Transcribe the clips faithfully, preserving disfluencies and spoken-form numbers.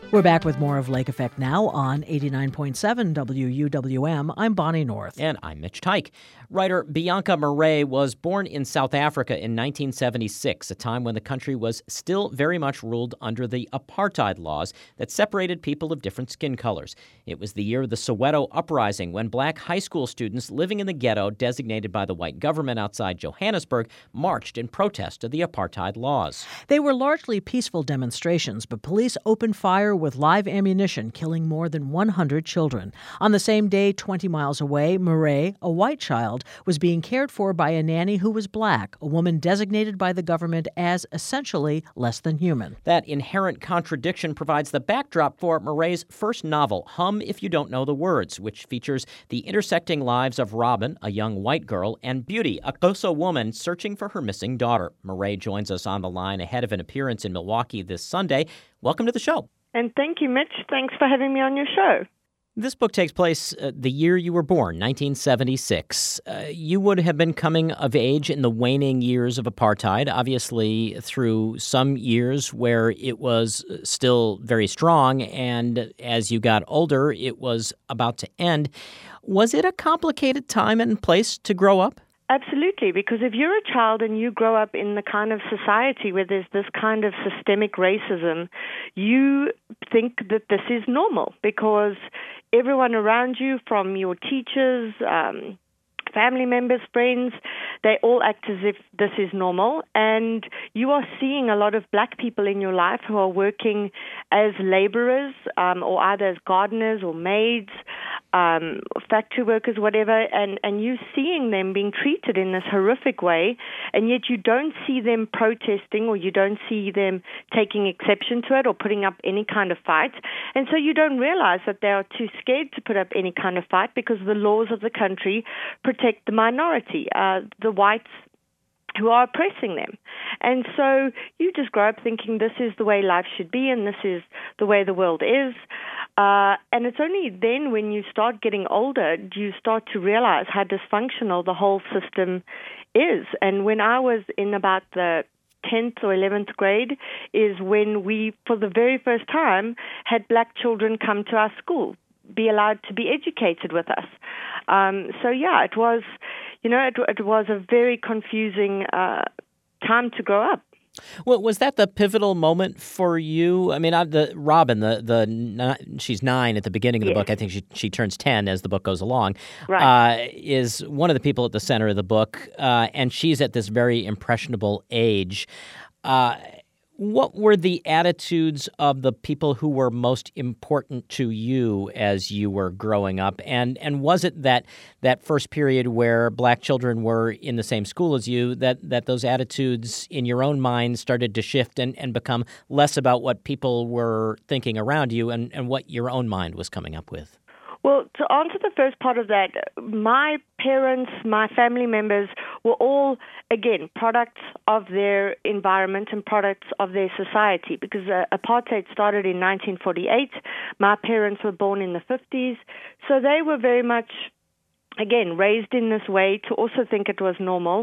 We're back with more of Lake Effect Now on eighty-nine point seven W U W M. I'm Bonnie North. And I'm Mitch Tyke. Writer Bianca Marais was born in South Africa in nineteen seventy-six, a time when the country was still very much ruled under the apartheid laws that separated people of different skin colors. It was the year of the Soweto uprising, when black high school students living in the ghetto designated by the white government outside Johannesburg marched in protest of the apartheid laws. They were largely peaceful demonstrations, but police opened fire with live ammunition, killing more than one hundred children. On the same day, twenty miles away, Marais, a white child, was being cared for by a nanny who was black, a woman designated by the government as essentially less than human. That inherent contradiction provides the backdrop for Marais' first novel, Hum If You Don't Know the Words, which features the intersecting lives of Robin, a young white girl, and Beauty, a Xhosa woman searching for her missing daughter. Marais joins us on the line ahead of an appearance in Milwaukee this Sunday. Welcome to the show. And thank you, Mitch. Thanks for having me on your show. This book takes place uh, the year you were born, nineteen seventy-six. Uh, you would have been coming of age in the waning years of apartheid, obviously through some years where it was still very strong, and as you got older, it was about to end. Was it a complicated time and place to grow up? Absolutely, because if you're a child and you grow up in the kind of society where there's this kind of systemic racism, you think that this is normal because everyone around you, from your teachers, um, family members, friends, they all act as if this is normal. And you are seeing a lot of black people in your life who are working as laborers um, or either as gardeners or maids, um, factory workers, whatever, and, and you seeing them being treated in this horrific way, and yet you don't see them protesting or you don't see them taking exception to it or putting up any kind of fight. And so you don't realize that they are too scared to put up any kind of fight because the laws of the country protect the minority, uh, the whites who are oppressing them. And so you just grow up thinking this is the way life should be and this is the way the world is. Uh, and it's only then when you start getting older do you start to realize how dysfunctional the whole system is. And when I was in about the tenth or eleventh grade is when we, for the very first time, had black children come to our school, be allowed to be educated with us. Um, so, yeah, it was, you know, it, it was a very confusing uh, time to grow up. Well, was that the pivotal moment for you? I mean, uh, the Robin, the the she's nine at the beginning of the Yes. book. I think she she turns ten as the book goes along. Right. Uh, is one of the people at the center of the book, uh, and she's at this very impressionable age. Uh, What were the attitudes of the people who were most important to you as you were growing up? And and was it that that first period where black children were in the same school as you, that, that those attitudes in your own mind started to shift and, and become less about what people were thinking around you and, and what your own mind was coming up with? Well, to answer the first part of that, my parents, my family members were all, again, products of their environment and products of their society because uh, apartheid started in nineteen forty-eight. My parents were born in the fifties, so they were very much, again, raised in this way to also think it was normal.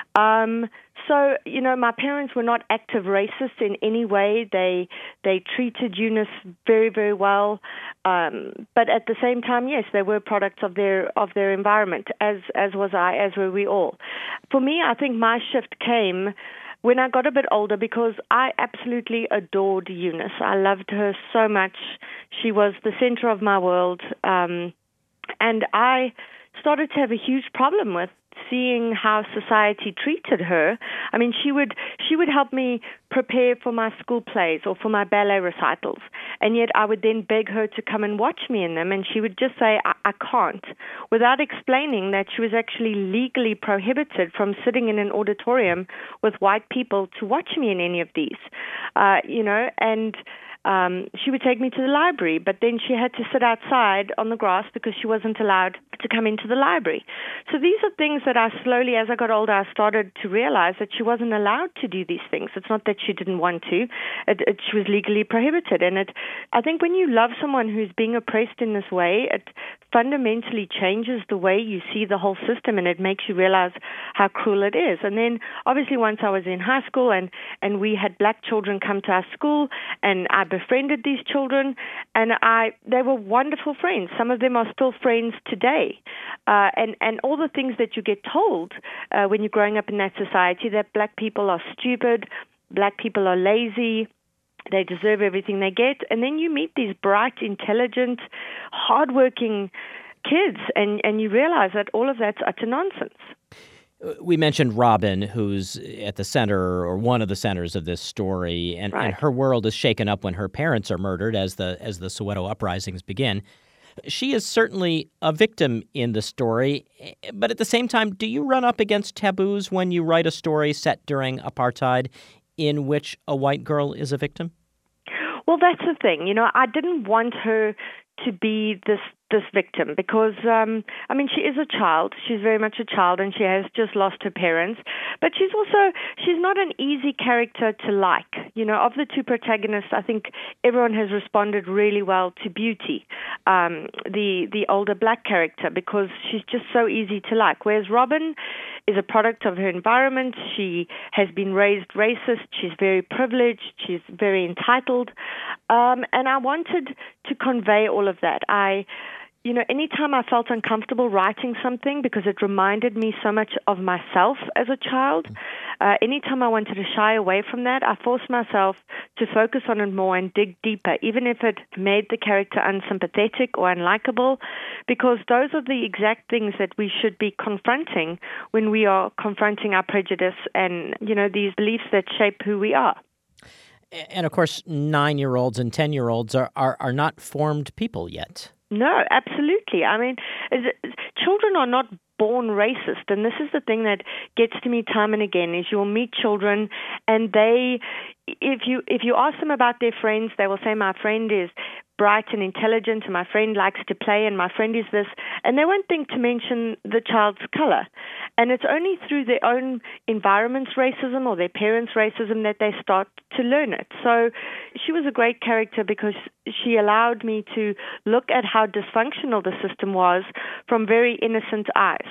Um, so, you know, my parents were not active racists in any way. They they treated Eunice very, very well. Um, but at the same time, yes, they were products of their of their environment, as as was I, as were we all. For me, I think my shift came when I got a bit older because I absolutely adored Eunice. I loved her so much. She was the center of my world. Um, and I started to have a huge problem with seeing how society treated her. I mean, she would she would help me prepare for my school plays or for my ballet recitals, and yet I would then beg her to come and watch me in them, and she would just say, I, I can't, without explaining that she was actually legally prohibited from sitting in an auditorium with white people to watch me in any of these, uh, you know, and Um, she would take me to the library, but then she had to sit outside on the grass because she wasn't allowed to come into the library. So these are things that I slowly, as I got older, I started to realize that she wasn't allowed to do these things. It's not that she didn't want to. It, it, she was legally prohibited. And it, I think when you love someone who's being oppressed in this way, it fundamentally changes the way you see the whole system, and it makes you realize how cruel it is. And then, obviously, once I was in high school and, and we had black children come to our school, and I befriended these children, and I they were wonderful friends. Some of them are still friends today. Uh, and, and all the things that you get told uh, when you're growing up in that society, that black people are stupid, black people are lazy, they deserve everything they get. And then you meet these bright, intelligent, hardworking kids, and, and you realize that all of that's utter nonsense. We mentioned Robin, who's at the center or one of the centers of this story, and, Right. and her world is shaken up when her parents are murdered as the as the Soweto uprisings begin. She is certainly a victim in the story, but at the same time, do you run up against taboos when you write a story set during apartheid in which a white girl is a victim? Well, that's the thing. You know, I didn't want her to be this this victim because, um, I mean, she is a child. She's very much a child, and she has just lost her parents. But she's also, she's not an easy character to like. You know, of the two protagonists, I think everyone has responded really well to Beauty, um, the, the older black character, because she's just so easy to like. Whereas Robin is a product of her environment. She has been raised racist. She's very privileged. She's very entitled. Um, and I wanted to convey all of that. I... You know, anytime I felt uncomfortable writing something because it reminded me so much of myself as a child, uh, anytime I wanted to shy away from that, I forced myself to focus on it more and dig deeper, even if it made the character unsympathetic or unlikable, because those are the exact things that we should be confronting when we are confronting our prejudice and, you know, these beliefs that shape who we are. And of course, nine-year-olds and ten-year-olds are, are, are not formed people yet. No, absolutely. I mean, children are not born racist, and this is the thing that gets to me time and again, is you'll meet children and they, if you if you ask them about their friends, they will say, my friend is bright and intelligent, and my friend likes to play, and my friend is this, and they won't think to mention the child's color. And it's only through their own environment's racism or their parents' racism that they start to learn it. So she was a great character because she allowed me to look at how dysfunctional the system was from very innocent eyes.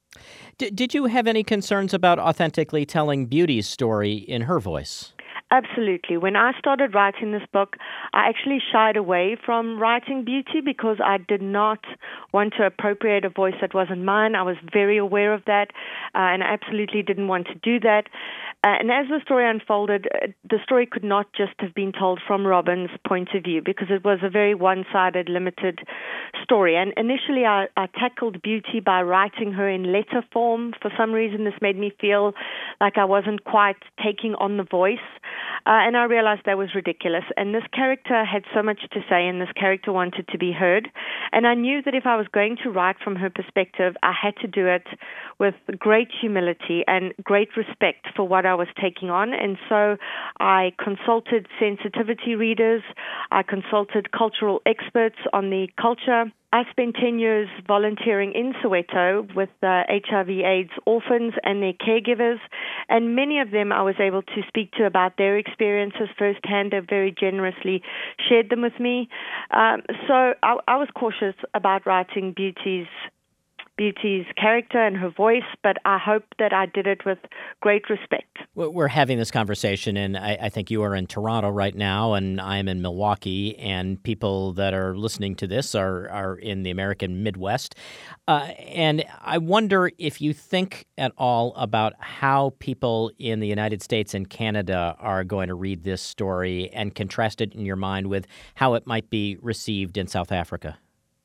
D- did you have any concerns about authentically telling Beauty's story in her voice? Absolutely. When I started writing this book, I actually shied away from writing Beauty because I did not want to appropriate a voice that wasn't mine. I was very aware of that, uh, and I absolutely didn't want to do that. Uh, and as the story unfolded, uh, the story could not just have been told from Robin's point of view because it was a very one-sided, limited story. And initially, I, I tackled Beauty by writing her in letter form. For some reason, this made me feel like I wasn't quite taking on the voice. Uh, and I realized that was ridiculous. And this character had so much to say, and this character wanted to be heard. And I knew that if I was going to write from her perspective, I had to do it with great humility and great respect for what I was taking on. And so I consulted sensitivity readers. I consulted cultural experts on the culture. I spent ten years volunteering in Soweto with uh, H I V AIDS orphans and their caregivers, and many of them I was able to speak to about their experiences firsthand. They very generously shared them with me. Um, so I, I was cautious about writing Beauty's Beauty's character and her voice, but I hope that I did it with great respect. We're having this conversation, and I, I think you are in Toronto right now, and I am in Milwaukee, and people that are listening to this are, are in the American Midwest. Uh, and I wonder if you think at all about how people in the United States and Canada are going to read this story and contrast it in your mind with how it might be received in South Africa.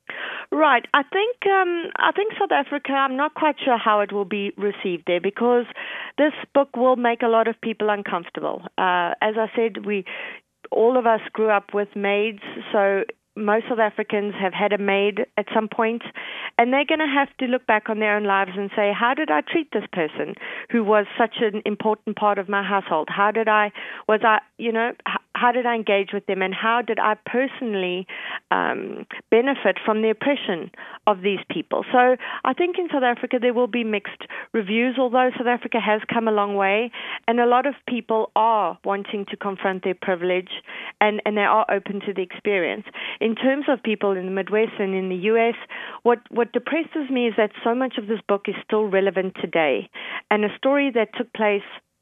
Right. I think um, I think South Africa, I'm not quite sure how it will be received there because this book will make a lot of people uncomfortable. Uh, as I said, we all of us grew up with maids, so most South Africans have had a maid at some point, and they're going to have to look back on their own lives and say, how did I treat this person who was such an important part of my household? How did I, was I, you know, how did I engage with them, and how did I personally um, benefit from the oppression of these people? So I think in South Africa there will be mixed reviews, although South Africa has come a long way, and a lot of people are wanting to confront their privilege, and, and they are open to the experience. In terms of people in the Midwest and in the U S, what, what depresses me is that so much of this book is still relevant today, and a story that took place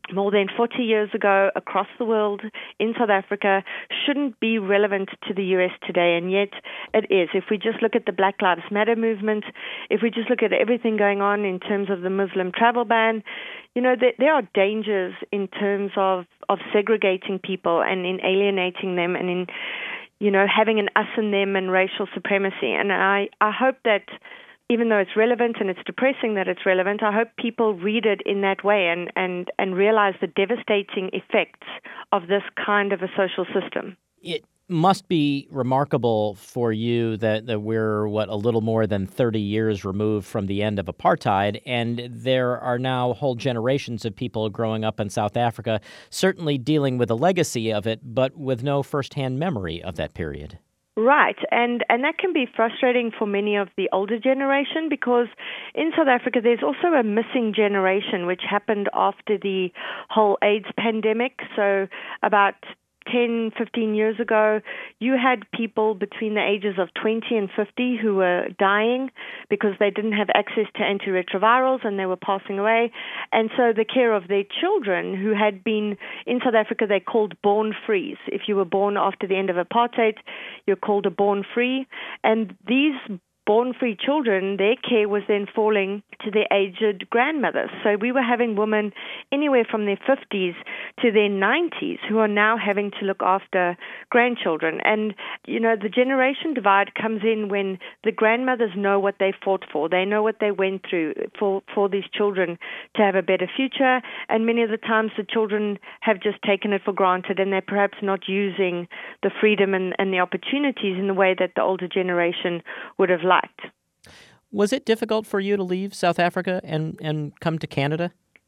more than forty years ago across the world in South Africa shouldn't be relevant to the U S today, and yet it is. If we just look at the Black Lives Matter movement, if we just look at everything going on in terms of the Muslim travel ban, you know, there, there are dangers in terms of, of segregating people and in alienating them and in, you know, having an us and them and racial supremacy. And I, I hope that even though it's relevant and it's depressing that it's relevant, I hope people read it in that way and, and, and realize the devastating effects of this kind of a social system. It must be remarkable for you that, that we're, what, a little more than thirty years removed from the end of apartheid, and there are now whole generations of people growing up in South Africa, certainly dealing with the legacy of it, but with no firsthand memory of that period. Right, and, and that can be frustrating for many of the older generation because in South Africa there's also a missing generation which happened after the whole AIDS pandemic. So about ten, fifteen years ago, you had people between the ages of twenty and fifty who were dying because they didn't have access to antiretrovirals and they were passing away. And so the care of their children who had been, in South Africa, they called born frees. If you were born after the end of apartheid, you're called a born free. And these born-free children, their care was then falling to their aged grandmothers. So we were having women anywhere from their fifties to their nineties who are now having to look after grandchildren. And, you know, the generation divide comes in when the grandmothers know what they fought for. They know what they went through for, for these children to have a better future. And many of the times the children have just taken it for granted and they're perhaps not using the freedom and, and the opportunities in the way that the older generation would have liked. Was it difficult for you to leave South Africa and, and come to Canada?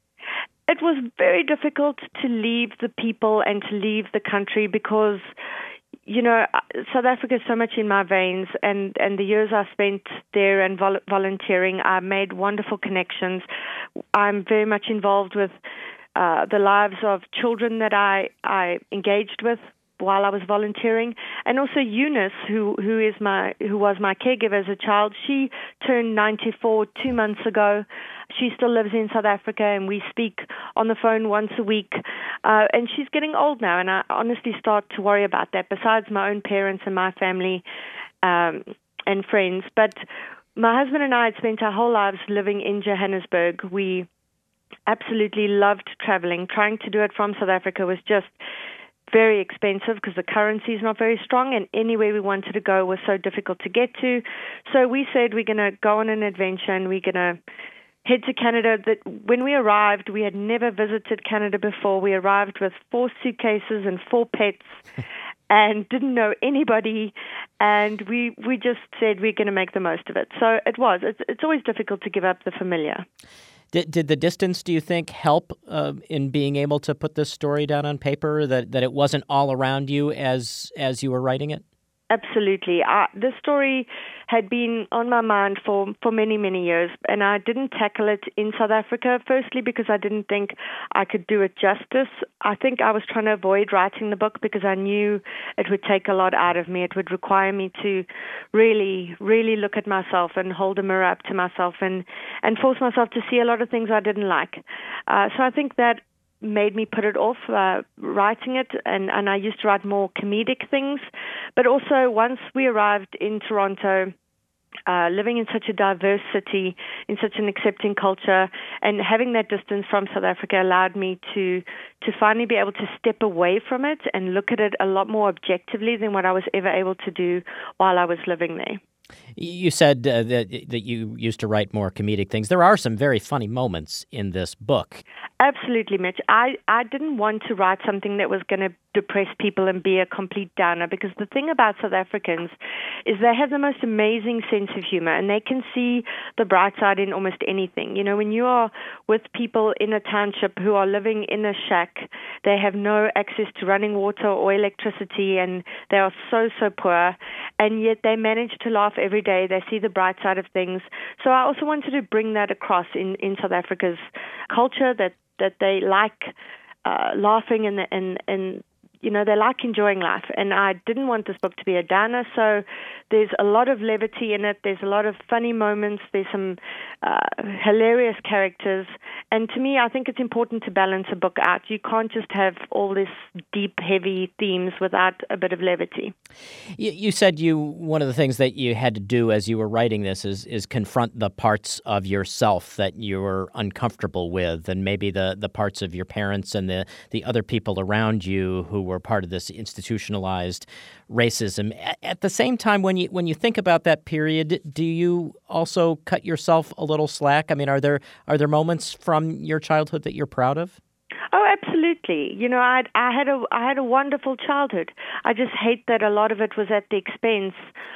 It was very difficult to leave the people and to leave the country because, you know, South Africa is so much in my veins, and, and the years I spent there and vol- volunteering, I made wonderful connections. I'm very much involved with uh, the lives of children that I, I engaged with while I was volunteering, and also Eunice, who who is my who was my caregiver as a child. She turned ninety-four two months ago. She still lives in South Africa, and we speak on the phone once a week. Uh, and she's getting old now, and I honestly start to worry about that. Besides my own parents and my family um, and friends, but my husband and I had spent our whole lives living in Johannesburg. We absolutely loved traveling. Trying to do it from South Africa was just very expensive because the currency is not very strong, and anywhere we wanted to go was so difficult to get to. So we said we're going to go on an adventure and we're going to head to Canada. That when we arrived, we had never visited Canada before. We arrived with four suitcases and four pets and didn't know anybody, and we we just said we're going to make the most of it. So it was. It's, it's always difficult to give up the familiar. Did, did the distance, do you think, help uh, in being able to put this story down on paper, that, that it wasn't all around you as as you were writing it? Absolutely. Uh, this story had been on my mind for, for many, many years, and I didn't tackle it in South Africa, firstly because I didn't think I could do it justice. I think I was trying to avoid writing the book because I knew it would take a lot out of me. It would require me to really, really look at myself and hold a mirror up to myself and, and force myself to see a lot of things I didn't like. Uh, so I think that made me put it off uh, writing it, and, and I used to write more comedic things. But also, once we arrived in Toronto, uh, living in such a diverse city, in such an accepting culture, and having that distance from South Africa allowed me to to finally be able to step away from it and look at it a lot more objectively than what I was ever able to do while I was living there. You said uh, that that you used to write more comedic things. There are some very funny moments in this book. Absolutely, Mitch. I, I didn't want to write something that was going to depress people and be a complete downer, because the thing about South Africans is they have the most amazing sense of humor, and they can see the bright side in almost anything. You know, when you are with people in a township who are living in a shack, they have no access to running water or electricity, and they are so, so poor, and yet they manage to laugh every day. They see the bright side of things. So I also wanted to bring that across in, in South Africa's culture, that, that they like uh, laughing and, and, and you know, they like enjoying life. And I didn't want this book to be a downer, so there's a lot of levity in it. There's a lot of funny moments. There's some uh, hilarious characters. And to me, I think it's important to balance a book out. You can't just have all this deep, heavy themes without a bit of levity. You, you said you one of the things that you had to do as you were writing this is is confront the parts of yourself that you were uncomfortable with, and maybe the, the parts of your parents and the, the other people around you who were part of this institutionalized racism. At, at the same time, when you when you think about that period, do you also cut yourself a little slack? I mean, are there are there moments from your childhood that you're proud of? Oh, absolutely. You know, I I had a I had a wonderful childhood. I just hate that a lot of it was at the expense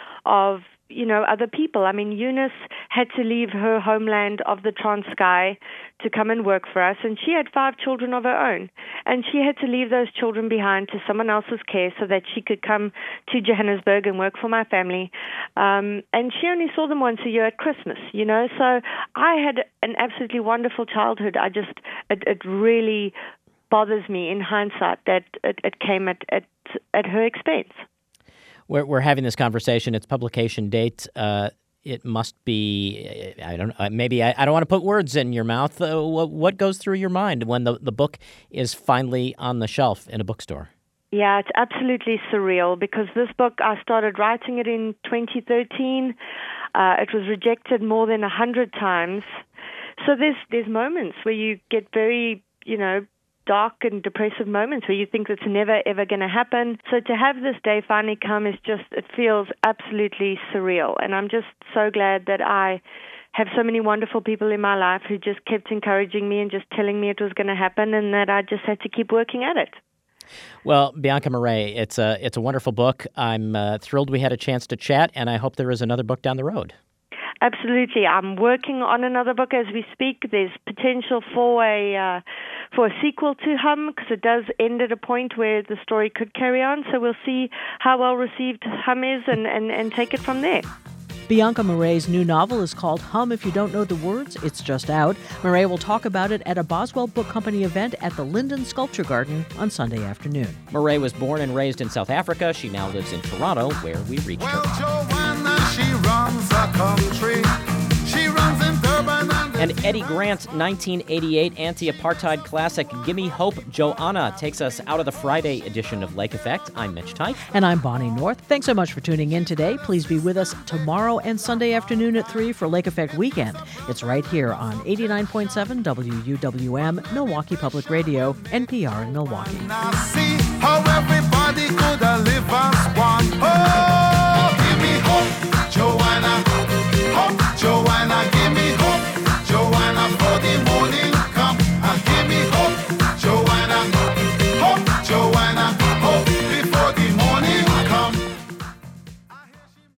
of, you know, other people. I mean, Eunice had to leave her homeland of the Transkei to come and work for us, and she had five children of her own, and she had to leave those children behind to someone else's care so that she could come to Johannesburg and work for my family. Um, and she only saw them once a year at Christmas, you know. So I had an absolutely wonderful childhood. I just, it, it really bothers me in hindsight that it, it came at, at at her expense. We're, we're having this conversation. Its publication date, uh, it must be, I don't know, maybe I, I don't want to put words in your mouth. Uh, what, what goes through your mind when the, the book is finally on the shelf in a bookstore? Yeah, it's absolutely surreal because this book, I started writing it in twenty thirteen. Uh, it was rejected more than a hundred times. So there's there's moments where you get very, you know, dark and depressive moments where you think it's never, ever going to happen. So to have this day finally come is just, it feels absolutely surreal. And I'm just so glad that I have so many wonderful people in my life who just kept encouraging me and just telling me it was going to happen and that I just had to keep working at it. Well, Bianca Marais, it's a, it's a wonderful book. I'm uh, thrilled we had a chance to chat, and I hope there is another book down the road. Absolutely. I'm working on another book as we speak. There's potential for a uh, for a sequel to Hum because it does end at a point where the story could carry on. So we'll see how well received Hum is and, and, and take it from there. Bianca Marais' new novel is called Hum If You Don't Know the Words. It's just out. Marais will talk about it at a Boswell Book Company event at the Linden Sculpture Garden on Sunday afternoon. Marais was born and raised in South Africa. She now lives in Toronto, where we reached well, her. Joanna, she runs the country. She runs in Durban and And Eddie Grant's nineteen eighty-eight anti-apartheid classic Gimme Hope, Joanna, takes us out of the Friday edition of Lake Effect. I'm Mitch Teich. And I'm Bonnie North. Thanks so much for tuning in today. Please be with us tomorrow and Sunday afternoon at three for Lake Effect Weekend. It's right here on eighty-nine point seven W U W M, Milwaukee Public Radio, N P R in Milwaukee. I see how every